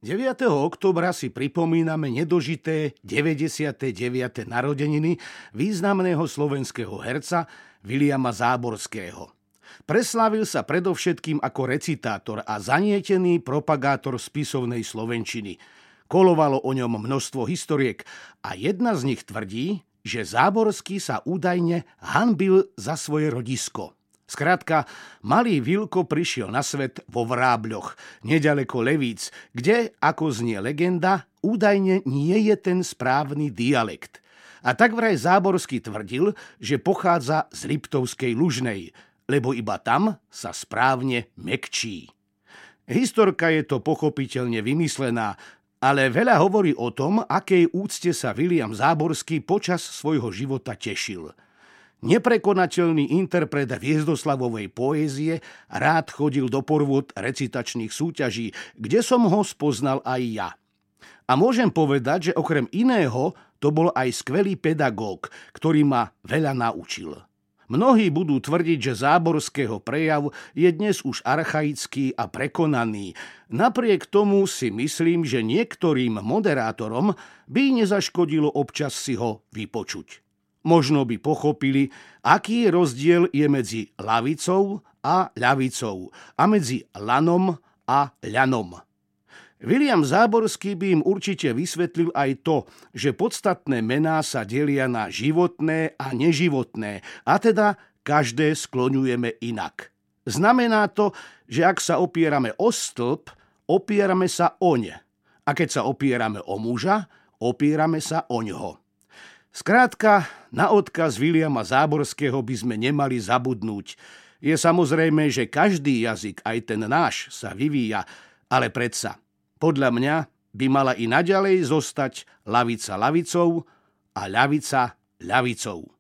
9. októbra si pripomíname nedožité 99. narodeniny významného slovenského herca Viliama Záborského. Preslávil sa predovšetkým ako recitátor a zanietený propagátor spisovnej slovenčiny. Kolovalo o ňom množstvo historiek a jedna z nich tvrdí, že Záborský sa údajne hanbil za svoje rodisko. Skrátka, malý Vilko prišiel na svet vo Vrábľoch, neďaleko Levíc, kde, ako znie legenda, údajne nie je ten správny dialekt. A tak vraj Záborský tvrdil, že pochádza z Liptovskej Lužnej, lebo iba tam sa správne mekčí. Historka je to pochopiteľne vymyslená, ale veľa hovorí o tom, akej úcte sa Viliam Záborský počas svojho života tešil. Neprekonateľný interpret Hviezdoslavovej poézie rád chodil do porvod recitačných súťaží, kde som ho spoznal aj ja. A môžem povedať, že okrem iného to bol aj skvelý pedagóg, ktorý ma veľa naučil. Mnohí budú tvrdiť, že Záborského prejav je dnes už archaický a prekonaný. Napriek tomu si myslím, že niektorým moderátorom by nezaškodilo občas si ho vypočuť. Možno by pochopili, aký rozdiel je medzi lavicou a ľavicou a medzi lanom a ľanom. Viliam Záborský by im určite vysvetlil aj to, že podstatné mená sa delia na životné a neživotné, a teda každé skloňujeme inak. Znamená to, že ak sa opierame o stĺp, opierame sa oň. A keď sa opierame o muža, opierame sa oňho. Skrátka, na odkaz Viliama Záborského by sme nemali zabudnúť. Je samozrejme, že každý jazyk, aj ten náš, sa vyvíja, ale predsa, podľa mňa by mala i naďalej zostať lavica lavicou a ľavica ľavicou.